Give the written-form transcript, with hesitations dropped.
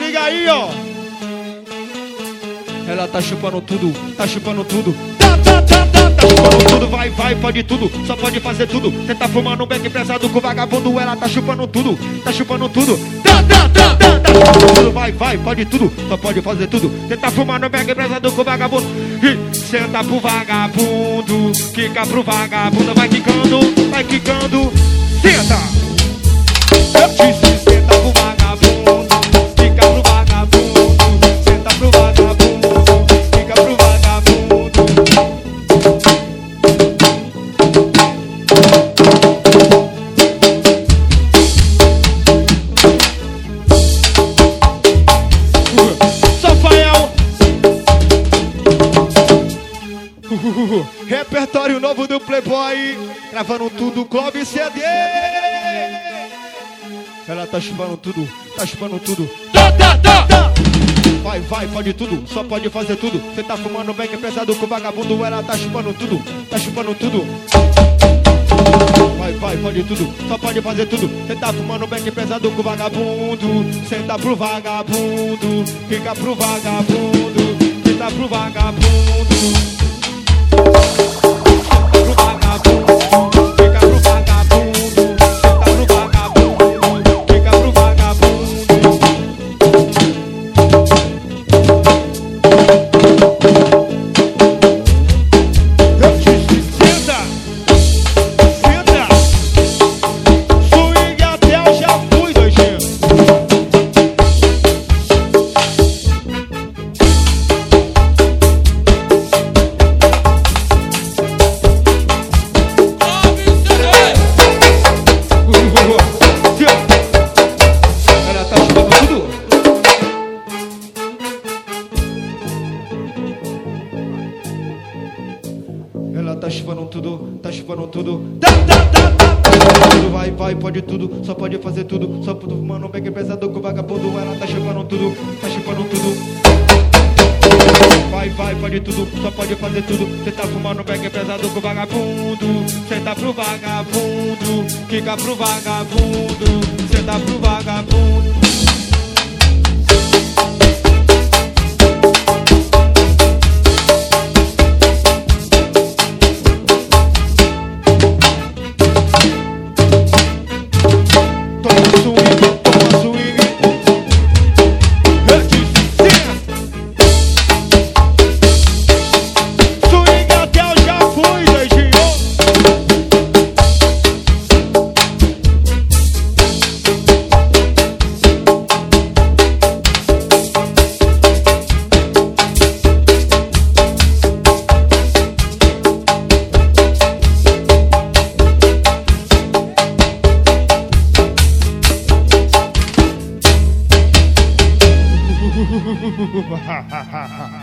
liga aí, ó. Ela tá chupando tudo, tá chupando tudo. Tá chupando tudo, vai, pode tudo, só pode fazer tudo. Cê tá fumando um beck pesado com vagabundo. Ela tá chupando tudo, tá chupando tudo. Tá chupando tudo, vai, pode tudo, só pode fazer tudo. Cê tá fumando um beck pesado com vagabundo. E senta pro vagabundo, quica pro vagabundo. Vai quicando, senta. Eu disse senta pro vagabundo, quica pro vagabundo. Senta pro vagabundo, quica pro vagabundo. Sofael. Repertório novo do Playboy, gravando tudo, Clóvis CD. Ela tá chupando tudo, tá chupando tudo. Vai, pode tudo, só pode fazer tudo. Cê tá fumando bem que é pesado com vagabundo. Ela tá chupando tudo, tá chupando tudo. Vai, pode tudo, só pode fazer tudo. Cê tá fumando bem que é pesado com vagabundo. Senta pro vagabundo, fica pro vagabundo. Senta pro vagabundo. Ela tá chupando tudo, tá chupando tudo. Vai, pode tudo, só pode fazer tudo. Só puto fumando bem que é pesado com vagabundo. Ela tá chupando tudo, tá chupando tudo. Vai, pode tudo, só pode fazer tudo. Cê tá fumando bem que é pesado com vagabundo. Senta pro vagabundo, quica pro vagabundo. Senta pro vagabundo.